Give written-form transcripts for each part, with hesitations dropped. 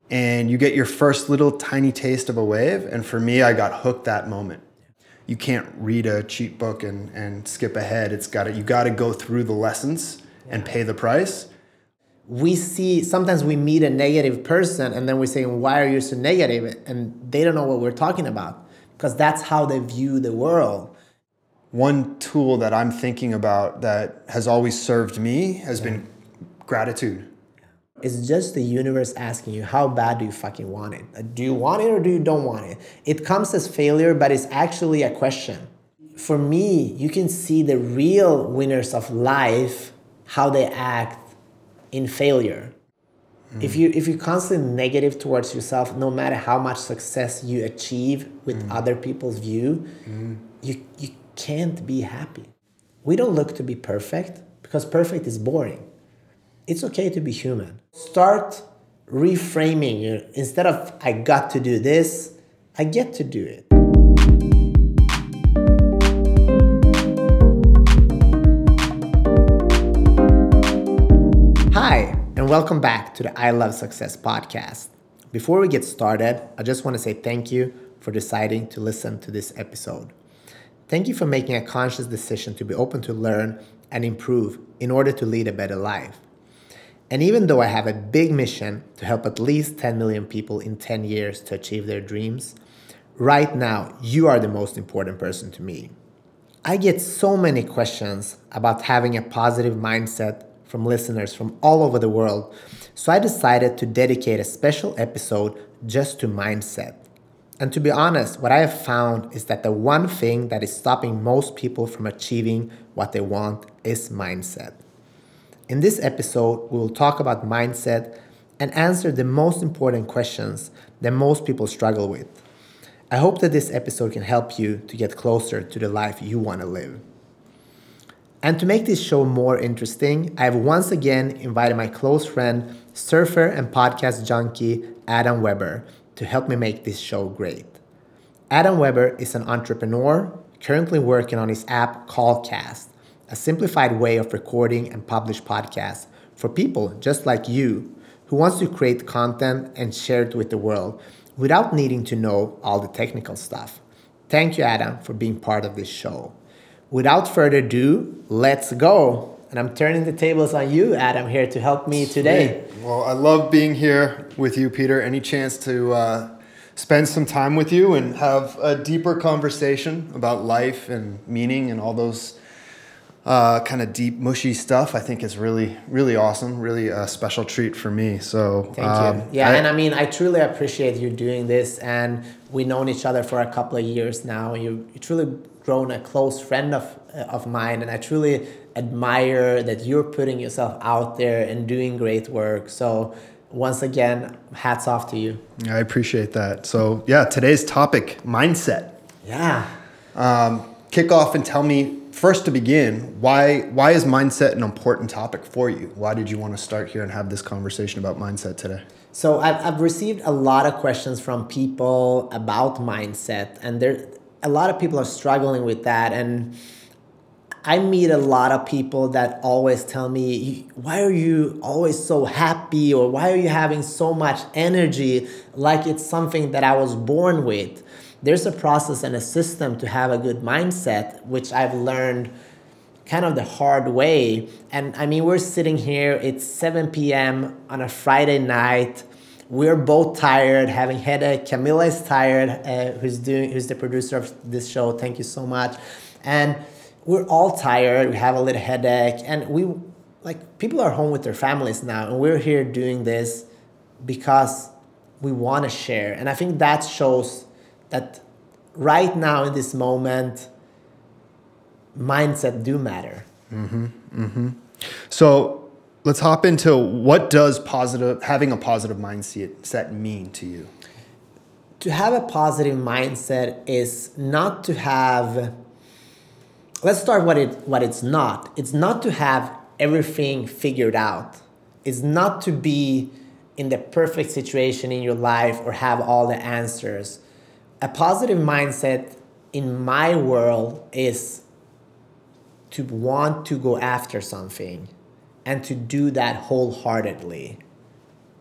and you get your first little tiny taste of a wave. And for me, I got hooked that moment. You can't read a cheat book and skip ahead. You got to go through the lessons and pay the price. Sometimes we meet a negative person and then we're saying, why are you so negative? And they don't know what we're talking about because that's how they view the world. One tool that I'm thinking about that has always served me has been gratitude. It's just the universe asking you, how bad do you fucking want it? Do you want it or do you don't want it? It comes as failure, but it's actually a question. For me, you can see the real winners of life, how they act in failure. If you're constantly negative towards yourself, no matter how much success you achieve with other people's view, you can't be happy. We don't look to be perfect because perfect is boring. It's okay to be human. Start reframing it. Instead of I got to do this, I get to do it. Hi, and welcome back to the I Love Success podcast. Before we get started, I just want to say thank you for deciding to listen to this episode. Thank you for making a conscious decision to be open to learn and improve in order to lead a better life. And even though I have a big mission to help at least 10 million people in 10 years to achieve their dreams, right now, you are the most important person to me. I get so many questions about having a positive mindset from listeners from all over the world, so I decided to dedicate a special episode just to mindset. And to be honest, what I have found is that the one thing that is stopping most people from achieving what they want is mindset. In this episode, we will talk about mindset and answer the most important questions that most people struggle with. I hope that this episode can help you to get closer to the life you want to live. And to make this show more interesting, I have once again invited my close friend, surfer and podcast junkie, Adam Weber, to help me make this show great. Adam Weber is an entrepreneur currently working on his app Callcast, a simplified way of recording and publish podcasts for people just like you who wants to create content and share it with the world without needing to know all the technical stuff. Thank you, Adam, for being part of this show. Without further ado, let's go. And I'm turning the tables on you, Adam, here to help me today. Well, I love being here with you, Peter. Any chance to spend some time with you and have a deeper conversation about life and meaning and all those kind of deep, mushy stuff, I think is really, really awesome. Really a special treat for me. So thank you. Yeah, and I mean, I truly appreciate you doing this. And we've known each other for a couple of years now. You truly grown a close friend of mine, and I truly admire that you're putting yourself out there and doing great work. So once again, hats off to you. I appreciate that. So yeah, today's topic, mindset. Yeah. Kick off and tell me, first to begin, why is mindset an important topic for you? Why did you want to start here and have this conversation about mindset today? So I've received a lot of questions from people about mindset, and a lot of people are struggling with that. And I meet a lot of people that always tell me, why are you always so happy? Or why are you having so much energy? Like it's something that I was born with. There's a process and a system to have a good mindset, which I've learned kind of the hard way. And I mean, we're sitting here, it's 7 p.m. on a Friday night. We're both tired, having headache. Camila is tired, who's the producer of this show. Thank you so much. And we're all tired. We have a little headache, and people are home with their families now, and we're here doing this because we want to share. And I think that shows that right now in this moment, mindset do matter. So let's hop into what does having a positive mindset mean to you? To have a positive mindset is not to have. Let's start what it's not. It's not to have everything figured out. It's not to be in the perfect situation in your life or have all the answers. A positive mindset in my world is to want to go after something and to do that wholeheartedly.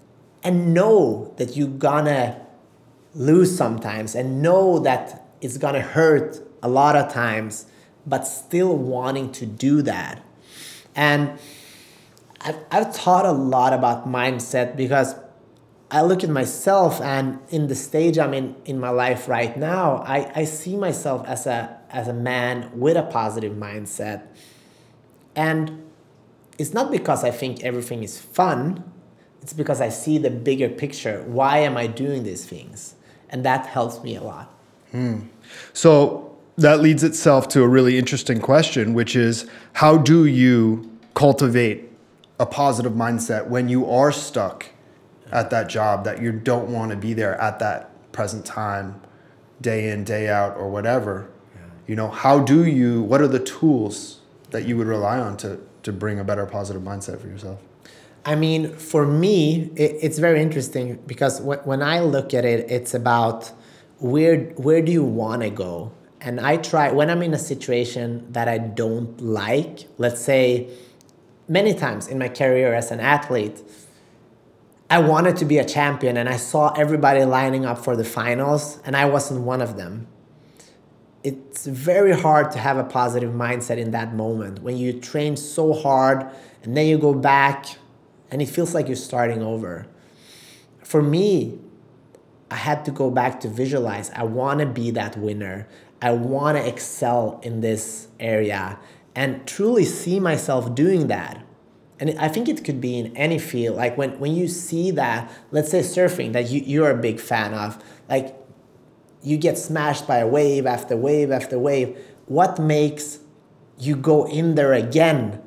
and know that you're gonna lose sometimes, and know that it's gonna hurt a lot of times, but still wanting to do that. And I've thought a lot about mindset, because I look at myself, and in the stage I'm in my life right now, I see myself as a man with a positive mindset. And it's not because I think everything is fun, it's because I see the bigger picture. Why am I doing these things? And that helps me a lot. So that leads itself to a really interesting question, which is, how do you cultivate a positive mindset when you are stuck at that job that you don't want to be there at that present time, day in, day out, or whatever? What are the tools that you would rely on to bring a better positive mindset for yourself? I mean, for me, it's very interesting, because when I look at it, it's about where do you want to go? And I try, when I'm in a situation that I don't like, let's say, many times in my career as an athlete, I wanted to be a champion, and I saw everybody lining up for the finals, and I wasn't one of them. It's very hard to have a positive mindset in that moment when you train so hard and then you go back and it feels like you're starting over. For me, I had to go back to visualize. I want to be that winner. I want to excel in this area and truly see myself doing that. And I think it could be in any field. Like when you see that, let's say surfing, that you're a big fan of, like you get smashed by a wave after wave after wave. What makes you go in there again?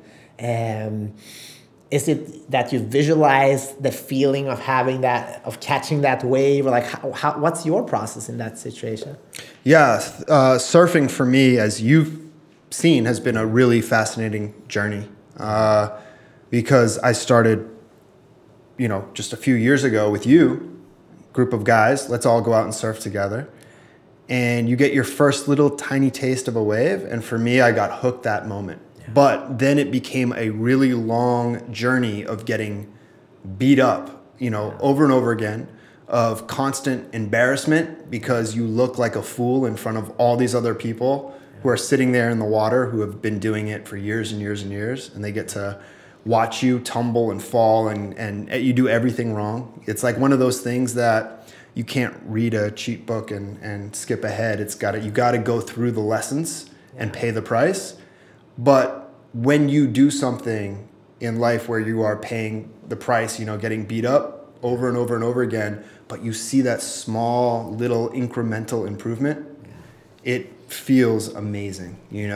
Is it that you visualize the feeling of having that, of catching that wave? Or like, what's your process in that situation? Yeah, surfing for me, as you've seen, has been a really fascinating journey. Because I started, just a few years ago with you, group of guys, let's all go out and surf together. And you get your first little tiny taste of a wave. And for me, I got hooked that moment. But then it became a really long journey of getting beat up, over and over again, of constant embarrassment because you look like a fool in front of all these other people who are sitting there in the water, who have been doing it for years and years and years, and they get to watch you tumble and fall and you do everything wrong. It's like one of those things that you can't read a cheat book and skip ahead. You got to go through the lessons and pay the price. But when you do something in life where you are paying the price, getting beat up over and over and over again, but you see that small little incremental improvement, it feels amazing.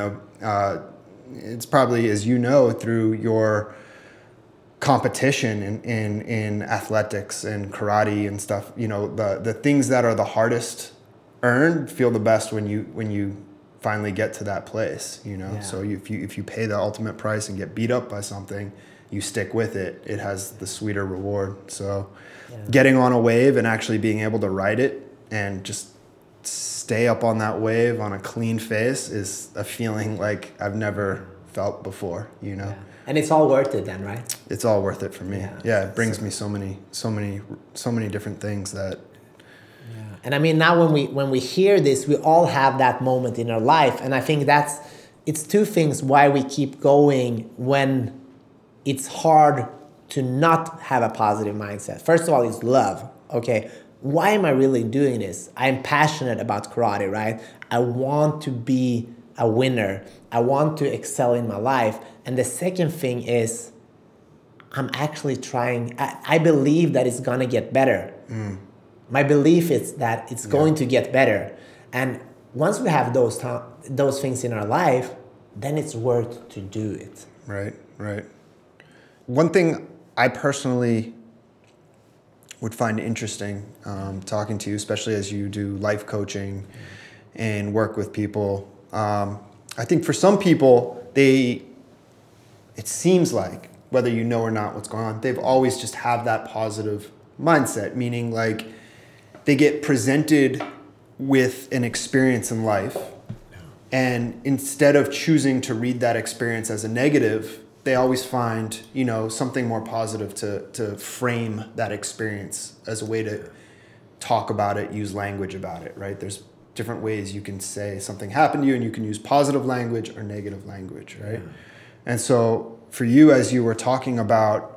It's probably, as through your competition in athletics and karate and stuff, the things that are the hardest earned feel the best when you finally get to that place, So if you pay the ultimate price and get beat up by something, you stick with it, it has the sweeter reward. So getting on a wave and actually being able to ride it and just stay up on that wave on a clean face is a feeling like I've never felt before, And it's all worth it then, right? It's all worth it for me. It brings me so many different things that. And I mean, now when we hear this, we all have that moment in our life. And I think it's two things why we keep going when it's hard to not have a positive mindset. First of all, it's love. Okay, why am I really doing this? I'm passionate about karate, right? I want to be a winner. I want to excel in my life. And the second thing is, I'm actually trying. I believe that it's gonna get better. My belief is that it's going to get better. And once we have those things in our life, then it's worth to do it. Right. One thing I personally would find interesting talking to you, especially as you do life coaching and work with people. I think for some people, it seems like, whether you know or not what's going on, they've always just have that positive mindset, meaning like they get presented with an experience in life, and instead of choosing to read that experience as a negative, they always find, something more positive to frame that experience as a way to talk about it, use language about it, right? There's different ways you can say something happened to you, and you can use positive language or negative language, right? Yeah. And so for you, as you were talking about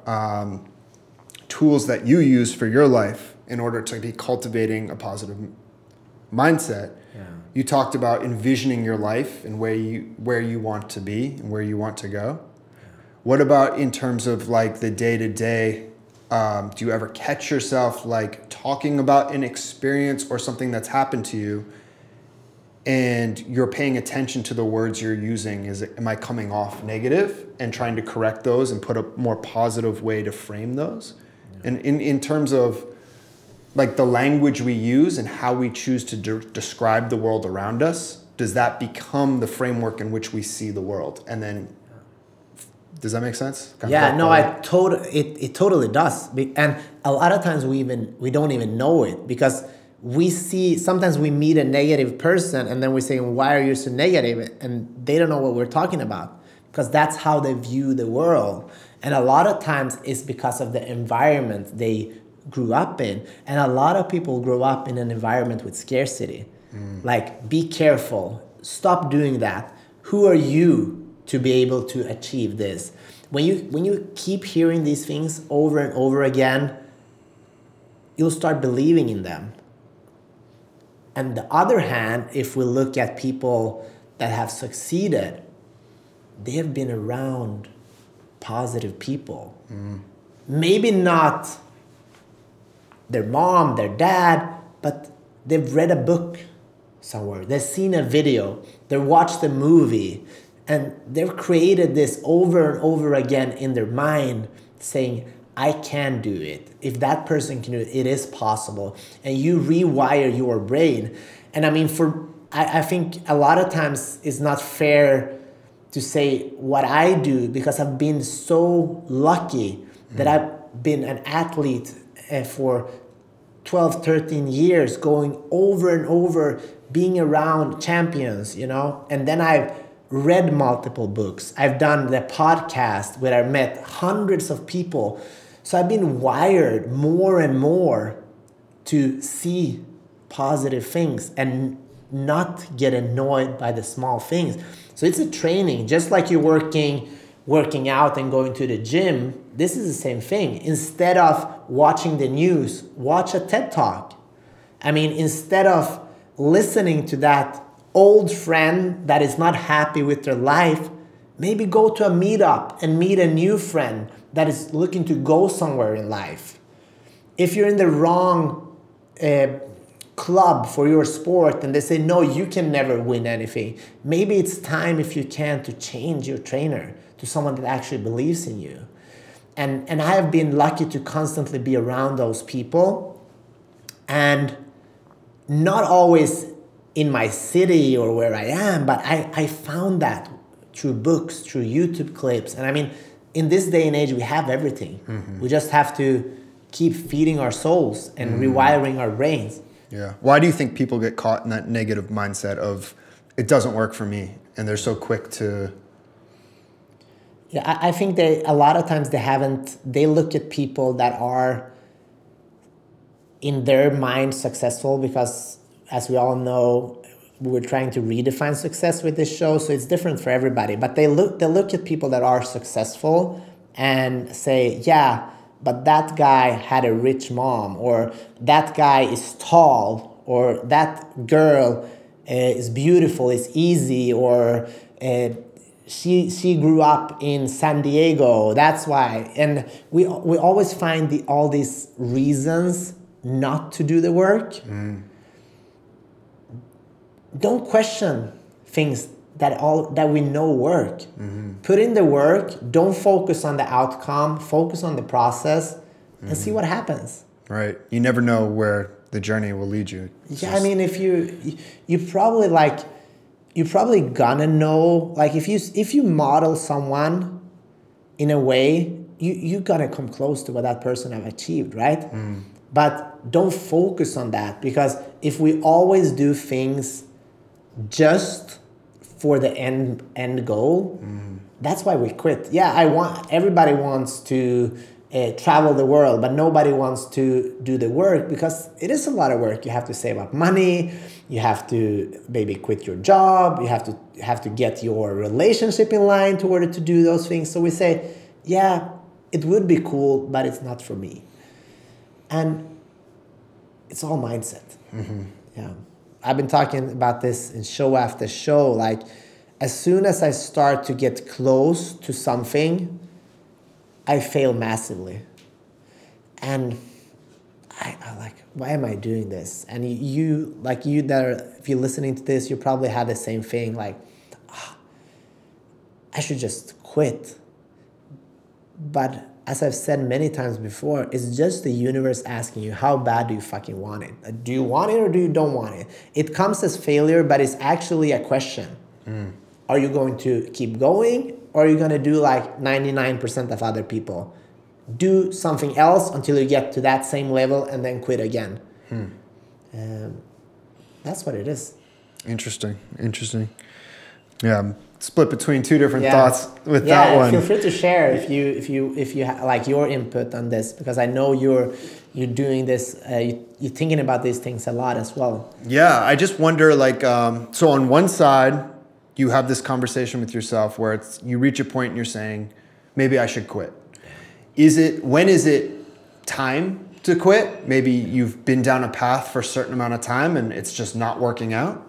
tools that you use for your life in order to be cultivating a positive mindset, you talked about envisioning your life and where you want to be and where you want to go. What about in terms of like the day-to-day? Do you ever catch yourself like talking about an experience or something that's happened to you, and you're paying attention to the words you're using? Am I coming off negative and trying to correct those and put a more positive way to frame those? Yeah. And in terms of like the language we use and how we choose to describe the world around us, does that become the framework in which we see the world? And then, does that make sense? It totally does. And a lot of times we don't even know it, because sometimes we meet a negative person and then we say, why are you so negative? And they don't know what we're talking about, because that's how they view the world. And a lot of times it's because of the environment they grew up in. And a lot of people grow up in an environment with scarcity. Like, be careful, stop doing that. Who are you to be able to achieve this? When you keep hearing these things over and over again, you'll start believing in them. On the other hand, if we look at people that have succeeded, they have been around positive people. Maybe not their mom, their dad, but they've read a book somewhere, they've seen a video, they watched a movie, and they've created this over and over again in their mind, saying, I can do it. If that person can do it, it is possible. And you rewire your brain. And I mean, I think a lot of times it's not fair to say what I do, because I've been so lucky that I've been an athlete for 12, 13 years, going over and over, being around champions, and then I've read multiple books. I've done the podcast where I met hundreds of people. So I've been wired more and more to see positive things and not get annoyed by the small things. So it's a training, just like you're working out and going to the gym. This is the same thing. Instead of watching the news, watch a TED Talk. I mean, instead of listening to that old friend that is not happy with their life, maybe go to a meetup and meet a new friend that is looking to go somewhere in life. If you're in the wrong club for your sport and they say, no, you can never win anything, maybe it's time, if you can, to change your trainer to someone that actually believes in you. And I have been lucky to constantly be around those people, and not always in my city or where I am, but I found that through books, through YouTube clips. And I mean, in this day and age, we have everything. We just have to keep feeding our souls and rewiring our brains. Yeah. Why do you think people get caught in that negative mindset of, it doesn't work for me, and they're so quick to... Yeah, I think a lot of times they look at people that are in their mind successful, because as we all know, we're trying to redefine success with this show, so it's different for everybody. But they look at people that are successful and say, yeah, but that guy had a rich mom, or that guy is tall, or that girl is beautiful, is easy, or she grew up in San Diego, that's why. And we always find all these reasons not to do the work. Don't question things that we know work. Put in the work. Don't focus on the outcome. Focus on the process and see what happens. Right. You never know where the journey will lead you. I mean, if you probably gonna know, like if you model someone in a way, you gonna come close to what that person have achieved, right? But don't focus on that, because if we always do things just for the end goal, That's why we quit. Yeah, everybody wants to travel the world, but nobody wants to do the work because it is a lot of work. You have to save up money. You have to maybe quit your job. You have to get your relationship in line in order to do those things. So we say, yeah, it would be cool, but it's not for me. And it's all mindset. Mm-hmm. Yeah, I've been talking about this in show after show. Like, as soon as I start to get close to something, I fail massively. And I like, why am I doing this? And if you're listening to this, you probably have the same thing. Like, I should just quit. But as I've said many times before, it's just the universe asking you, how bad do you fucking want it? Do you want it or do you don't want it? It comes as failure, but it's actually a question. Are you going to keep going, or are you going to do like 99% of other people? Do something else until you get to that same level and then quit again. That's what it is. Interesting. Yeah, I'm split between two different thoughts with that one. Feel free to share if you like your input on this, because I know you're doing this. You're thinking about these things a lot as well. Yeah, I just wonder, like, so on one side, you have this conversation with yourself where you reach a point and you're saying, maybe I should quit. When is it time to quit? Maybe you've been down a path for a certain amount of time and it's just not working out.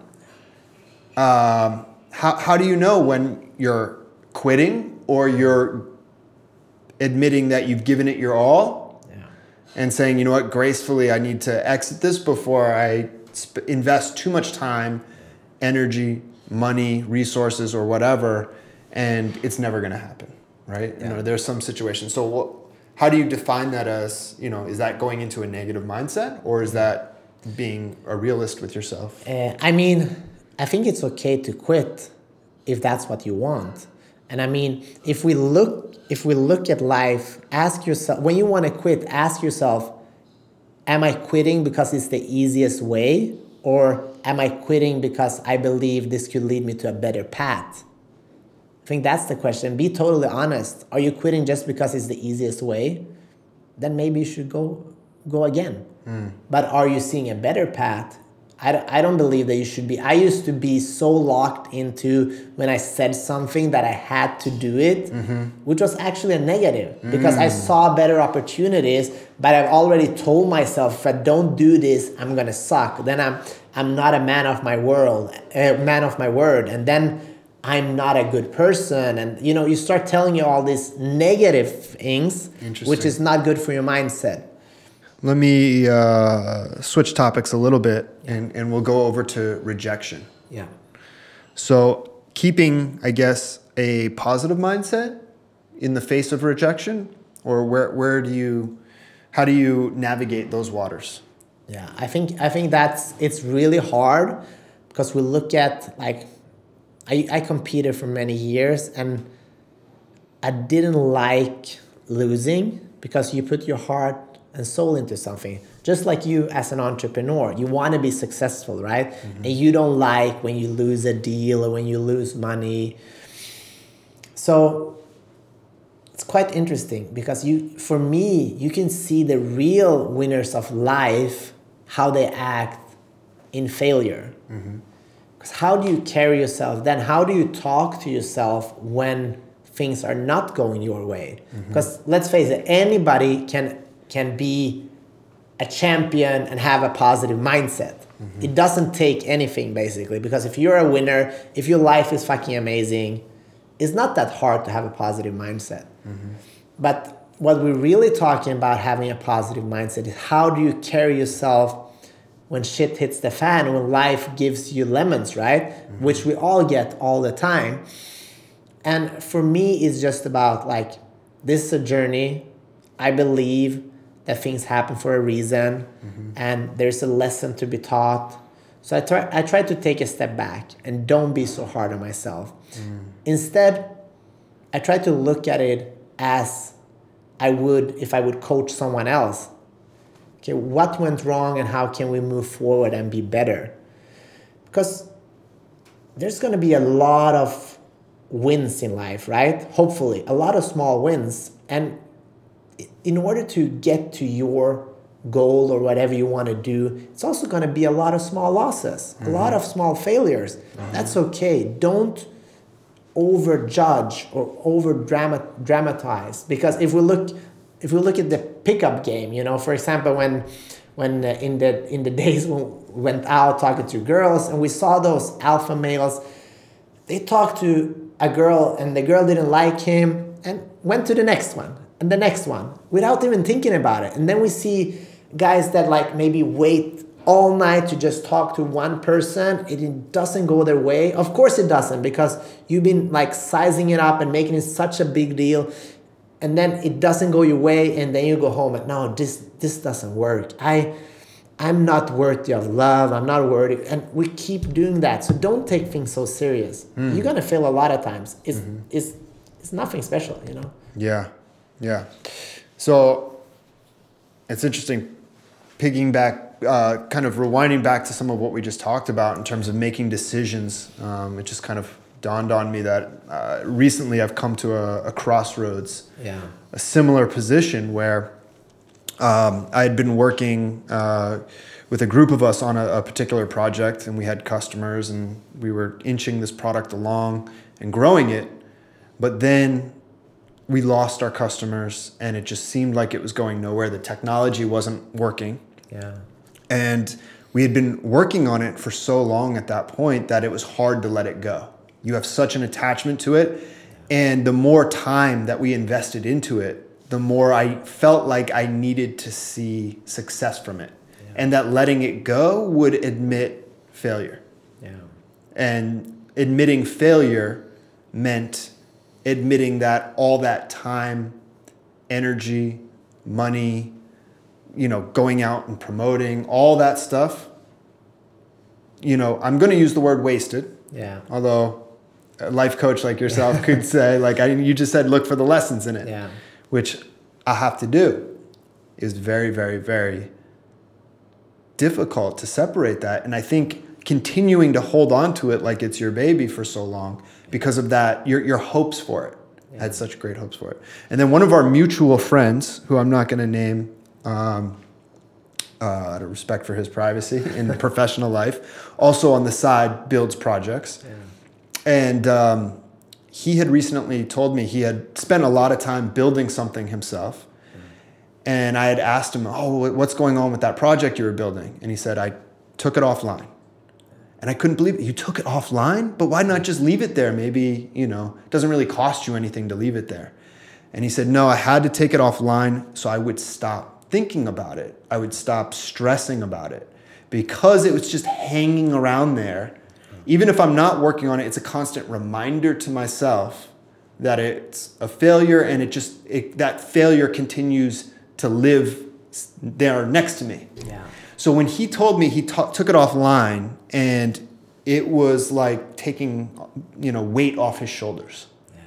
How do you know when you're quitting or you're admitting that you've given it your all and saying, you know what, gracefully, I need to exit this before I invest too much time, energy, money, resources, or whatever, and it's never going to happen, right? Yeah. You know, there's some situation. So how do you define that as, you know, is that going into a negative mindset, or is that being a realist with yourself? I mean, I think it's okay to quit if that's what you want. And I mean, if we look at life, ask yourself, when you want to quit, ask yourself, am I quitting because it's the easiest way? Or am I quitting because I believe this could lead me to a better path? I think that's the question. Be totally honest. Are you quitting just because it's the easiest way? Then maybe you should go again. But are you seeing a better path? I don't believe that you should be. I used to be so locked into when I said something that I had to do it, which was actually a negative because I saw better opportunities, but I've already told myself, if I don't do this, I'm gonna suck. Then I'm not a man of my word, and then I'm not a good person. And you know, you start telling you all these negative things, which is not good for your mindset. Let me switch topics a little bit, and we'll go over to rejection. Yeah. So keeping, I guess, a positive mindset in the face of rejection, or how do you navigate those waters? Yeah, I think it's really hard because we look at, like, I competed for many years and I didn't like losing because you put your heart and soul into something. Just like you as an entrepreneur, you want to be successful, right? And you don't like when you lose a deal or when you lose money. So it's quite interesting because for me, you can see the real winners of life, how they act in failure. Because how do you carry yourself then? How do you talk to yourself when things are not going your way? Because let's face it, anybody can be a champion and have a positive mindset. It doesn't take anything, basically, because if you're a winner, if your life is fucking amazing, it's not that hard to have a positive mindset. But what we're really talking about having a positive mindset is how do you carry yourself when shit hits the fan, when life gives you lemons, right? Which we all get all the time. And for me, it's just about, like, this is a journey. I believe that things happen for a reason, and there's a lesson to be taught. So I try to take a step back and don't be so hard on myself. Instead, I try to look at it as I would if I would coach someone else. Okay, what went wrong and how can we move forward and be better? Because there's going to be a lot of wins in life, right? Hopefully, a lot of small wins. And in order to get to your goal or whatever you want to do, it's also going to be a lot of small losses, a lot of small failures. That's okay. Don't overjudge or over dramatize, because if we look at the pickup game, for example, when in the days when we went out talking to girls and we saw those alpha males, they talked to a girl and the girl didn't like him and went to the next one and the next one without even thinking about it. And then we see guys that like maybe wait all night to just talk to one person. It doesn't go their way. Of course it doesn't, because you've been like sizing it up and making it such a big deal, and then it doesn't go your way, and then you go home and no, this doesn't work. I'm not worthy of love. I'm not worthy. And we keep doing that. So don't take things so serious. You're going to fail a lot of times. It's nothing special, Yeah. Yeah. So it's interesting, kind of rewinding back to some of what we just talked about in terms of making decisions. It just kind of dawned on me that recently I've come to a crossroads, a similar position where I had been working with a group of us on a particular project, and we had customers, and we were inching this product along and growing it. But then we lost our customers, and it just seemed like it was going nowhere. The technology wasn't working. Yeah. And we had been working on it for so long at that point that it was hard to let it go. You have such an attachment to it. And the more time that we invested into it, the more I felt like I needed to see success from it. Yeah. And that letting it go would admit failure. Yeah. And admitting failure meant admitting that all that time, energy, money, going out and promoting, all that stuff, I'm going to use the word wasted. Yeah. Although a life coach like yourself could say, you just said, look for the lessons in it. Yeah. Which I have to do, is very, very, very difficult to separate that. And I think continuing to hold on to it like it's your baby for so long, because of that, your hopes for it. I had such great hopes for it. And then one of our mutual friends, who I'm not going to name, out of respect for his privacy in professional life, also on the side builds projects. Yeah. And he had recently told me he had spent a lot of time building something himself. And I had asked him, what's going on with that project you were building? And he said, I took it offline. And I couldn't believe it. You took it offline? But why not just leave it there? Maybe, it doesn't really cost you anything to leave it there. And he said, no, I had to take it offline so I would stop thinking about it. I would stop stressing about it, because it was just hanging around there. Even if I'm not working on it, it's a constant reminder to myself that it's a failure, and that failure continues to live there next to me. Yeah. So when he told me he took it offline, and it was like taking, weight off his shoulders. Yeah.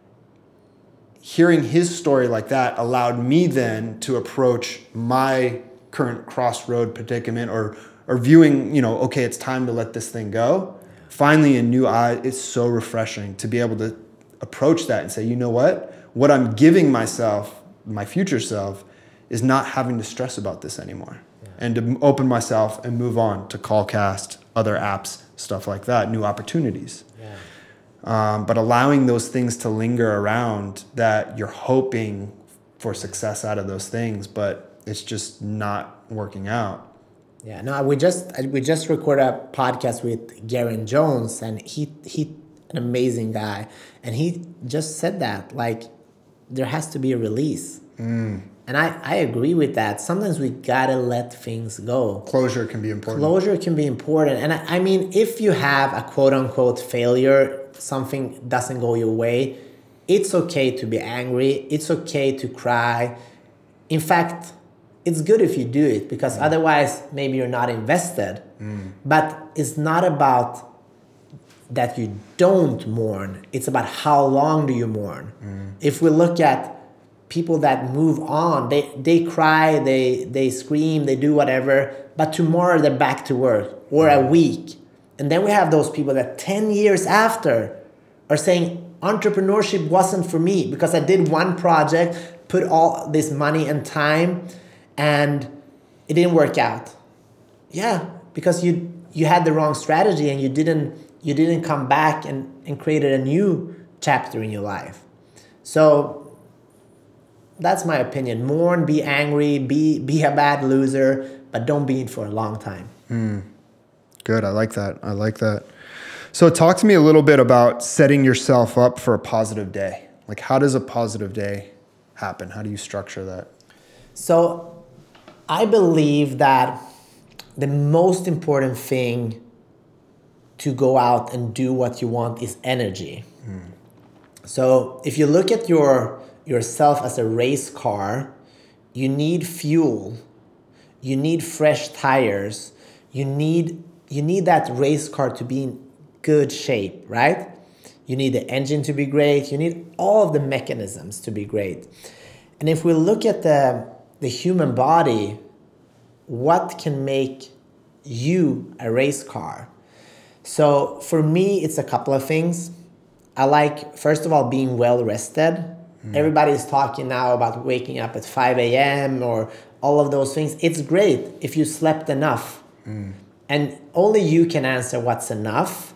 Hearing his story like that allowed me then to approach my current crossroad predicament, or viewing, okay, it's time to let this thing go. Finally, a new eye. It's so refreshing to be able to approach that and say, you know what I'm giving myself, my future self, is not having to stress about this anymore. Yeah. And to open myself and move on to Callcast, other apps, stuff like that, new opportunities. Yeah. But allowing those things to linger around, that you're hoping for success out of those things, but it's just not working out. Yeah, no, we just recorded a podcast with Garen Jones, and he an amazing guy, and he just said that, like, there has to be a release. And I agree with that. Sometimes we gotta let things go. Closure can be important. And I mean, if you have a quote unquote failure, something doesn't go your way, it's okay to be angry. It's okay to cry. In fact, it's good if you do it, because otherwise maybe you're not invested. But it's not about that you don't mourn. It's about how long do you mourn. If we look at people that move on, they cry, they scream, they do whatever, but tomorrow they're back to work, or a week. And then we have those people that 10 years after are saying, entrepreneurship wasn't for me because I did one project, put all this money and time, and it didn't work out. Yeah, because you had the wrong strategy and you didn't come back and created a new chapter in your life. So that's my opinion. Mourn, be angry, be a bad loser, but don't be it for a long time. Good. I like that. So talk to me a little bit about setting yourself up for a positive day. Like, how does a positive day happen? How do you structure that? So I believe that the most important thing to go out and do what you want is energy. So if you look at yourself as a race car, you need fuel, you need fresh tires, you need that race car to be in good shape, right? You need the engine to be great, you need all of the mechanisms to be great. And if we look at the human body, what can make you a race car? So for me, it's a couple of things. I like, first of all, being well rested. Everybody's talking now about waking up at 5 a.m. or all of those things. It's great if you slept enough. And only you can answer what's enough.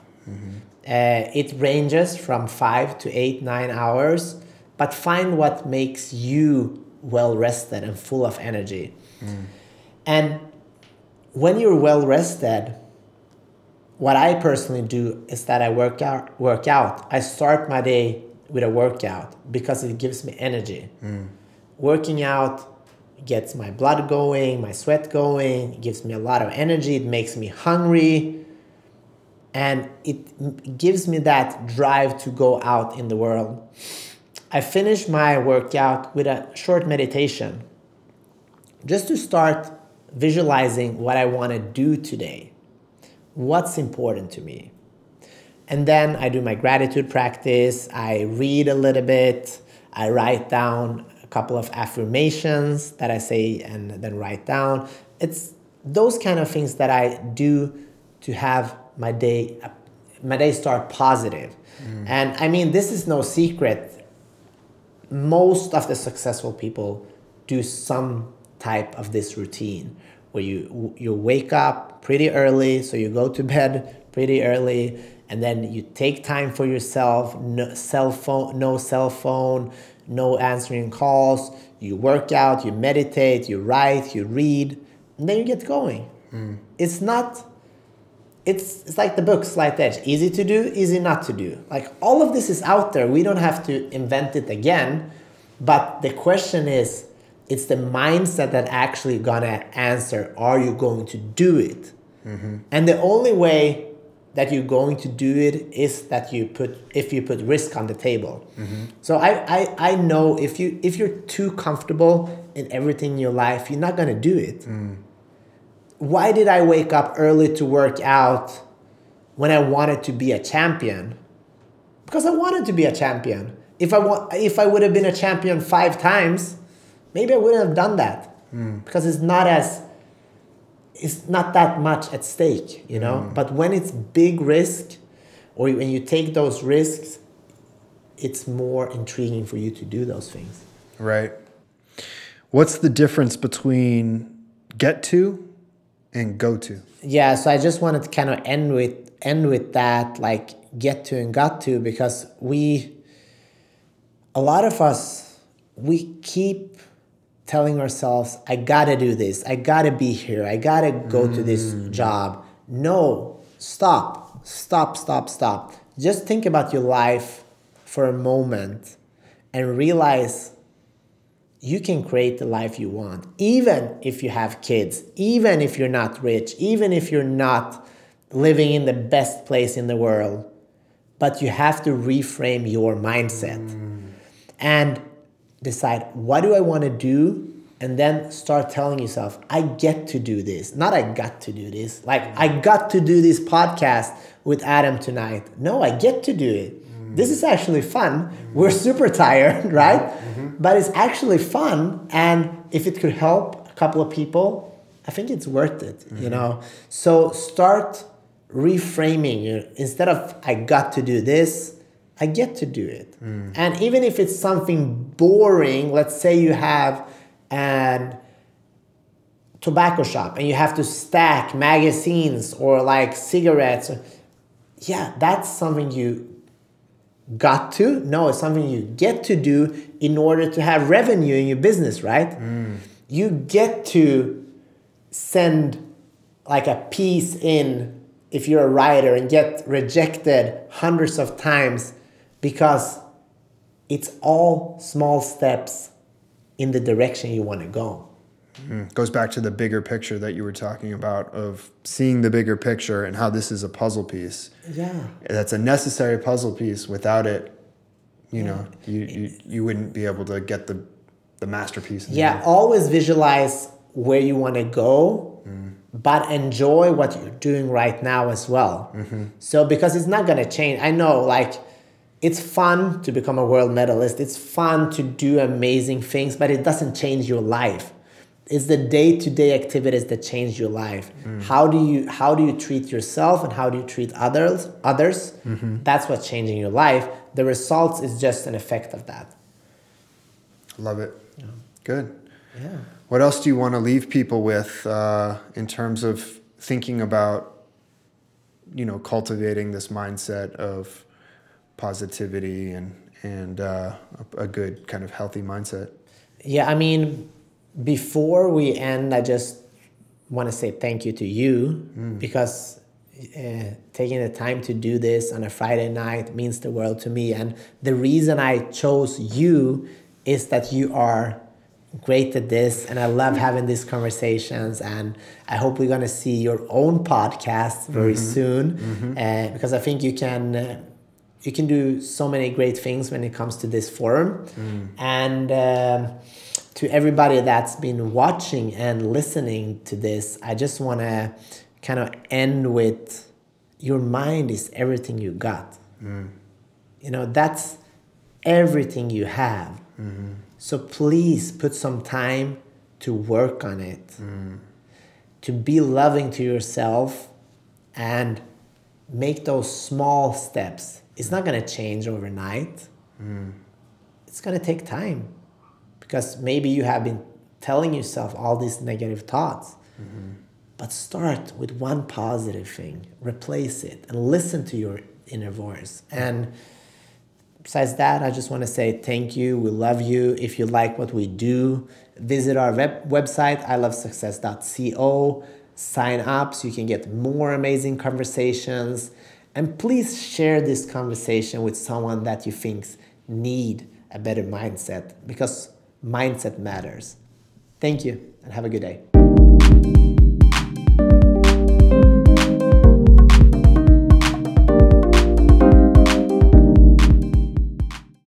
It ranges from 5 to 8, 9 hours. But find what makes you well rested and full of energy. And when you're well rested, what I personally do is that I work out. I start my day with a workout because it gives me energy. Working out gets my blood going, my sweat going, it gives me a lot of energy, it makes me hungry, and it gives me that drive to go out in the world. I finish my workout with a short meditation just to start visualizing what I want to do today. What's important to me? And then I do my gratitude practice. I read a little bit. I write down a couple of affirmations that I say and then write down. It's those kind of things that I do to have my day start positive. And I mean, this is no secret. Most of the successful people do some type of this routine where you wake up pretty early, so you go to bed pretty early, and then you take time for yourself, no cell phone, no answering calls, you work out, you meditate, you write, you read, and then you get going. It's like the book Slight Edge, easy to do, easy not to do. Like, all of this is out there, we don't have to invent it again, but the question is, it's the mindset that actually gonna answer, are you going to do it? And the only way that you're going to do it is that if you put risk on the table. So I know if you're too comfortable in everything in your life, you're not gonna do it. Why did I wake up early to work out when I wanted to be a champion? Because I wanted to be a champion. If I would have been a champion 5 times, maybe I wouldn't have done that. Because it's not that much at stake, you know? But when it's big risk, or when you take those risks, it's more intriguing for you to do those things. Right. What's the difference between get to and go to? Yeah, so I just wanted to kind of end with that, like get to and got to, because a lot of us, we keep telling ourselves, I gotta do this, I gotta be here, I gotta go to this job. No, stop. Just think about your life for a moment and realize you can create the life you want, even if you have kids, even if you're not rich, even if you're not living in the best place in the world. But you have to reframe your mindset and decide, what do I want to do? And then start telling yourself, I get to do this. Not I got to do this. Like, I got to do this podcast with Adam tonight. No, I get to do it. This is actually fun. We're super tired, right? But it's actually fun. And if it could help a couple of people, I think it's worth it, you know? So start reframing. Instead of I got to do this, I get to do it. And even if it's something boring, let's say you have an tobacco shop and you have to stack magazines or like cigarettes. Yeah, that's something you got to. No, it's something you get to do in order to have revenue in your business, right? You get to send like a piece in if you're a writer and get rejected hundreds of times because it's all small steps in the direction you want to go. Goes back to the bigger picture that you were talking about, of seeing the bigger picture and how this is a puzzle piece. Yeah. That's a necessary puzzle piece. Without it, you wouldn't be able to get the masterpiece. Yeah, always visualize where you want to go, but enjoy what you're doing right now as well. So because it's not going to change. I know, like, it's fun to become a world medalist. It's fun to do amazing things, but it doesn't change your life. It's the day-to-day activities that change your life. How do you treat yourself and how do you treat others? That's what's changing your life. The results is just an effect of that. Love it. Yeah. Good. Yeah. What else do you want to leave people with in terms of thinking about, cultivating this mindset of positivity and a good kind of healthy mindset? Yeah, I mean, before we end, I just want to say thank you to you because taking the time to do this on a Friday night means the world to me. And the reason I chose you is that you are great at this, and I love having these conversations, and I hope we're going to see your own podcast very soon because I think you can do so many great things when it comes to this forum. And to everybody that's been watching and listening to this, I just want to kind of end with, your mind is everything you got. That's everything you have. So please put some time to work on it, to be loving to yourself and make those small steps. It's not going to change overnight. It's going to take time because maybe you have been telling yourself all these negative thoughts. But start with one positive thing, replace it, and listen to your inner voice. And besides that, I just want to say thank you. We love you. If you like what we do, visit our website, ilovesuccess.co. Sign up so you can get more amazing conversations. And please share this conversation with someone that you think need a better mindset, because mindset matters. Thank you and have a good day.